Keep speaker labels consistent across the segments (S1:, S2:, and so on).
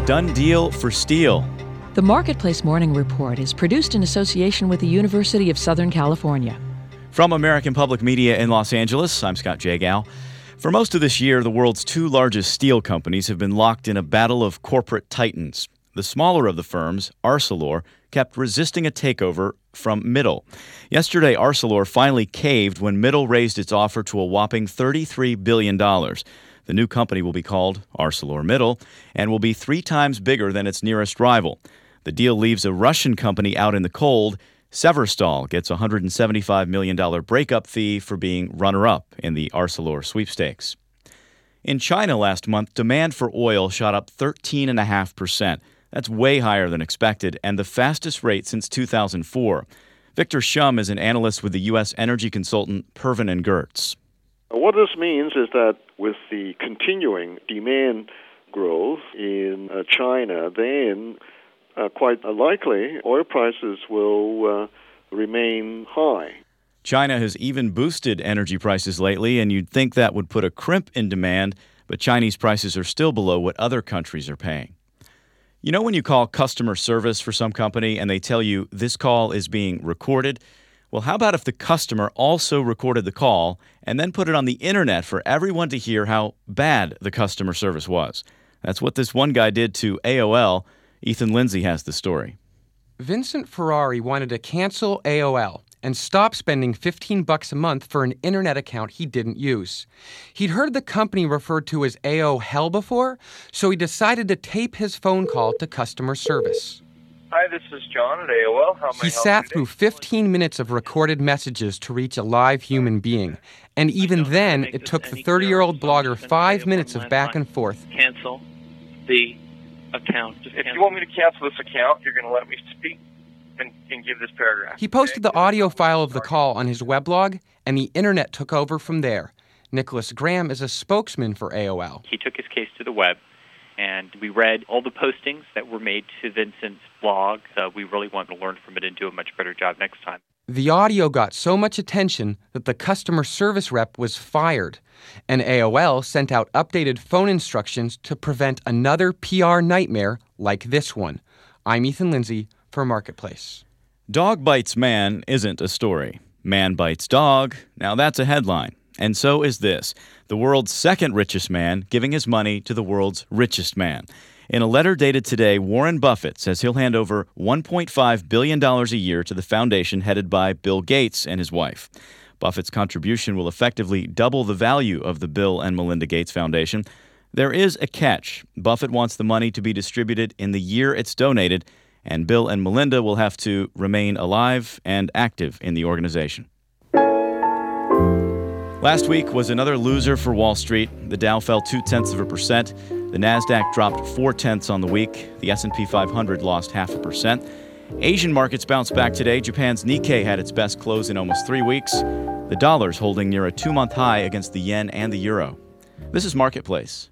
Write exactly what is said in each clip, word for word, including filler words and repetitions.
S1: done deal for steel.
S2: The Marketplace Morning Report is produced in association with the University of Southern California.
S1: From American Public Media in Los Angeles, I'm Scott Jagow. For most of this year, the world's two largest steel companies have been locked in a battle of corporate titans. The smaller of the firms, Arcelor, kept resisting a takeover from Mittal. Yesterday, Arcelor finally caved when Mittal raised its offer to a whopping thirty-three billion dollars. The new company will be called ArcelorMittal and will be three times bigger than its nearest rival. The deal leaves a Russian company out in the cold. Severstal gets a one hundred seventy-five million dollars breakup fee for being runner-up in the Arcelor sweepstakes. In China last month, demand for oil shot up thirteen point five percent. That's way higher than expected and the fastest rate since two thousand four. Victor Shum is an analyst with the U S energy consultant Pervin and Gertz.
S3: What this means is that with the continuing demand growth in uh, China, then uh, quite likely oil prices will uh, remain high.
S1: China has even boosted energy prices lately, and you'd think that would put a crimp in demand, but Chinese prices are still below what other countries are paying. You know when you call customer service for some company and they tell you this call is being recorded? Well, how about if the customer also recorded the call and then put it on the internet for everyone to hear how bad the customer service was? That's what this one guy did to A O L. Ethan Lindsay has the story.
S4: Vincent Ferrari wanted to cancel A O L and stop spending fifteen bucks a month for an internet account he didn't use. He'd heard the company referred to as A O Hell before, so he decided to tape his phone call to customer service.
S5: Hi, this is John at A O L. How may I help you
S4: He sat
S5: today?
S4: through fifteen minutes of recorded messages to reach a live human being. And even then, it took the thirty-year-old blogger five minutes of back and forth.
S6: Cancel the account. Just
S5: If
S6: cancel.
S5: you want me to cancel this account, you're going to let me speak and, and give this paragraph.
S4: He posted the audio file of the call on his weblog, and the internet took over from there. Nicholas Graham is a spokesman for A O L.
S6: He took his case to the web, and we read all the postings that were made to Vincent's blog. Uh, we really wanted to learn from it and do a much better job next time.
S4: The audio got so much attention that the customer service rep was fired, and A O L sent out updated phone instructions to prevent another P R nightmare like this one. I'm Ethan Lindsay for Marketplace.
S1: Dog bites man isn't a story. Man bites dog. Now that's a headline. And so is this. The world's second richest man giving his money to the world's richest man. In a letter dated today, Warren Buffett says he'll hand over one point five billion dollars a year to the foundation headed by Bill Gates and his wife. Buffett's contribution will effectively double the value of the Bill and Melinda Gates Foundation. There is a catch. Buffett wants the money to be distributed in the year it's donated, and Bill and Melinda will have to remain alive and active in the organization. Last week was another loser for Wall Street. The Dow fell two-tenths of a percent. The Nasdaq dropped four-tenths on the week. The S and P five hundred lost half a percent. Asian markets bounced back today. Japan's Nikkei had its best close in almost three weeks. The dollar's holding near a two-month high against the yen and the euro. This is Marketplace.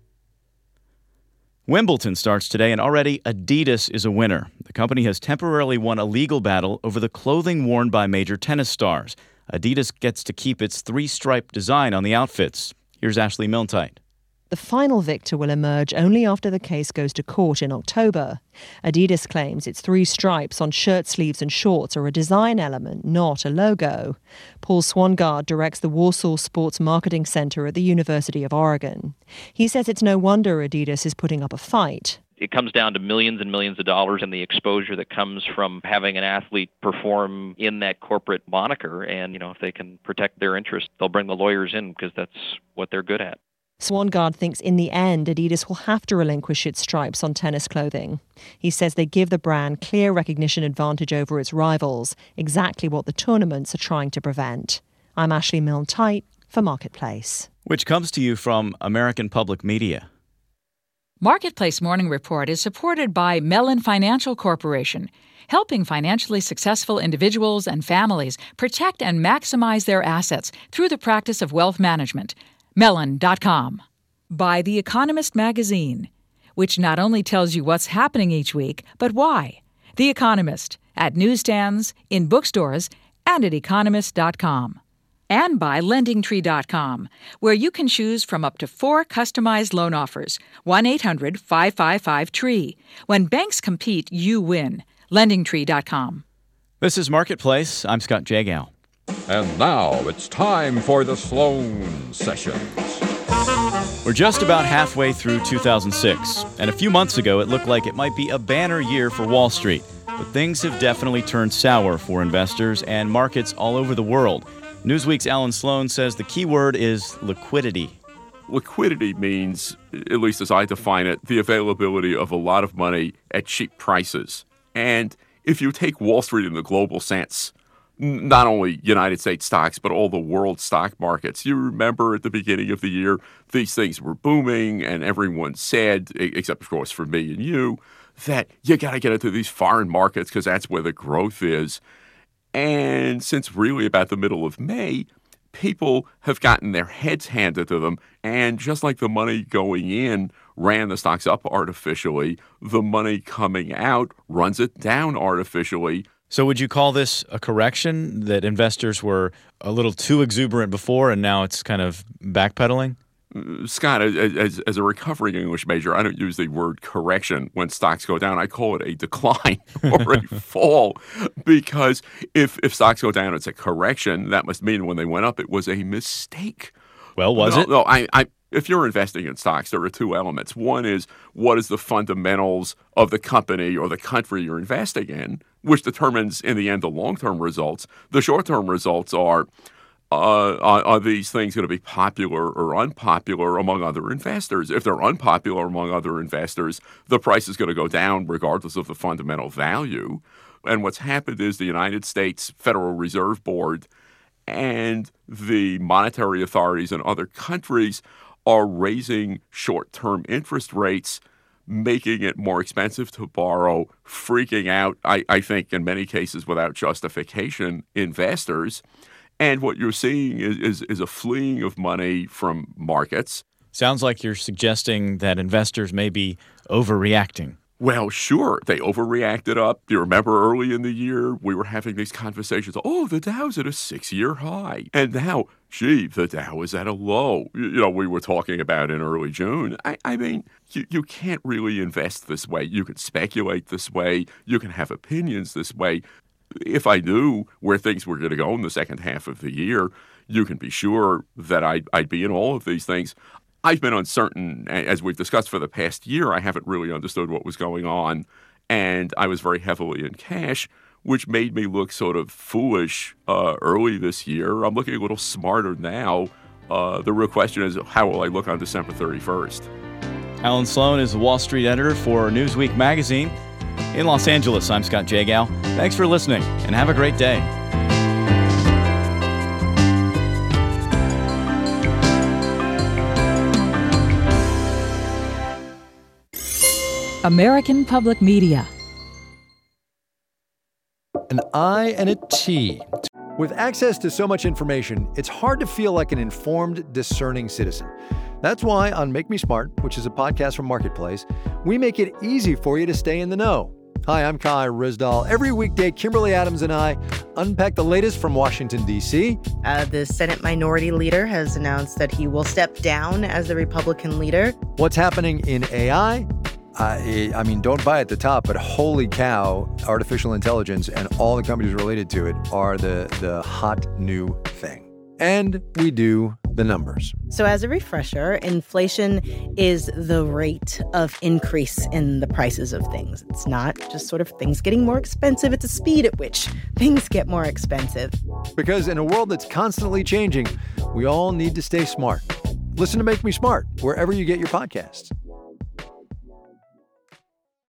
S1: Wimbledon starts today, and already Adidas is a winner. The company has temporarily won a legal battle over the clothing worn by major tennis stars. Adidas gets to keep its three-stripe design on the outfits. Here's Ashley Milne-Tyte.
S7: The final victor will emerge only after the case goes to court in October. Adidas claims its three stripes on shirt sleeves and shorts are a design element, not a logo. Paul Swangard directs the Warsaw Sports Marketing Center at the University of Oregon. He says it's no wonder Adidas is putting up a fight.
S8: It comes down to millions and millions of dollars and the exposure that comes from having an athlete perform in that corporate moniker. And, you know, if they can protect their interest, they'll bring the lawyers in because that's what they're good at.
S7: Swangard thinks in the end, Adidas will have to relinquish its stripes on tennis clothing. He says they give the brand clear recognition advantage over its rivals, exactly what the tournaments are trying to prevent. I'm Ashley Milne-Tyte for Marketplace.
S1: Which comes to you from American Public Media.
S2: Marketplace Morning Report is supported by Mellon Financial Corporation, helping financially successful individuals and families protect and maximize their assets through the practice of wealth management. Mellon dot com. By The Economist magazine, which not only tells you what's happening each week, but why. The Economist, at newsstands, in bookstores, and at economist dot com. And by lending tree dot com, where you can choose from up to four customized loan offers. one eight hundred five five five tree. When banks compete, you win. lending tree dot com.
S1: This is Marketplace. I'm Scott Jagow.
S9: And now it's time for the Sloan Sessions.
S1: We're just about halfway through two thousand six, and a few months ago it looked like it might be a banner year for Wall Street. But things have definitely turned sour for investors and markets all over the world. Newsweek's Alan Sloan says the key word is liquidity.
S10: Liquidity means, at least as I define it, the availability of a lot of money at cheap prices. And if you take Wall Street in the global sense, not only United States stocks, but all the world stock markets. You remember at the beginning of the year, these things were booming, and everyone said, except of course for me and you, that you got to get into these foreign markets because that's where the growth is. And since really about the middle of May, people have gotten their heads handed to them. And just like the money going in ran the stocks up artificially, the money coming out runs it down artificially.
S1: So would you call this a correction, that investors were a little too exuberant before and now it's kind of backpedaling?
S10: Scott, as, as a recovering English major, I don't use the word correction when stocks go down. I call it a decline or a fall, because if, if stocks go down, it's a correction. That must mean when they went up, it was a mistake.
S1: Well, was
S10: no,
S1: it?
S10: No, I, I, if you're investing in stocks, there are two elements. One is, what is the fundamentals of the company or the country you're investing in, which determines, in the end, the long-term results. The short-term results are, Uh, are, are these things going to be popular or unpopular among other investors? If they're unpopular among other investors, the price is going to go down regardless of the fundamental value. And what's happened is the United States Federal Reserve Board and the monetary authorities in other countries are raising short-term interest rates, making it more expensive to borrow, freaking out, I, I think, in many cases without justification, investors. And what you're seeing is, is, is a fleeing of money from markets.
S1: Sounds like you're suggesting that investors may be overreacting.
S10: Well, sure. They overreacted up. Do you remember early in the year, we were having these conversations, oh, the Dow's at a six-year high. And now, gee, the Dow is at a low. You know, we were talking about in early June. I, I mean, you, you can't really invest this way. You can speculate this way. You can have opinions this way. If I knew where things were going to go in the second half of the year, you can be sure that I'd, I'd be in all of these things. I've been uncertain, as we've discussed for the past year. I haven't really understood what was going on, and I was very heavily in cash, which made me look sort of foolish uh, early this year. I'm looking a little smarter now. Uh, the real question is, how will I look on December thirty-first?
S1: Alan Sloan is the Wall Street editor for Newsweek magazine. In Los Angeles, I'm Scott Jagow. Thanks for listening, and have a great day.
S2: American Public Media.
S11: An I and a T. With access to so much information, it's hard to feel like an informed, discerning citizen. That's why on Make Me Smart, which is a podcast from Marketplace, we make it easy for you to stay in the know. Hi, I'm Kai Rizdal. Every weekday, Kimberly Adams and I unpack the latest from Washington, D C.
S12: Uh, the Senate Minority Leader has announced that he will step down as the Republican leader.
S11: What's happening in A I? I, I mean, don't buy at the top, but holy cow, artificial intelligence and all the companies related to it are the, the hot new thing. And we do the numbers.
S12: So as a refresher, inflation is the rate of increase in the prices of things. It's not just sort of things getting more expensive. It's the speed at which things get more expensive.
S11: Because in a world that's constantly changing, we all need to stay smart. Listen to Make Me Smart wherever you get your podcasts.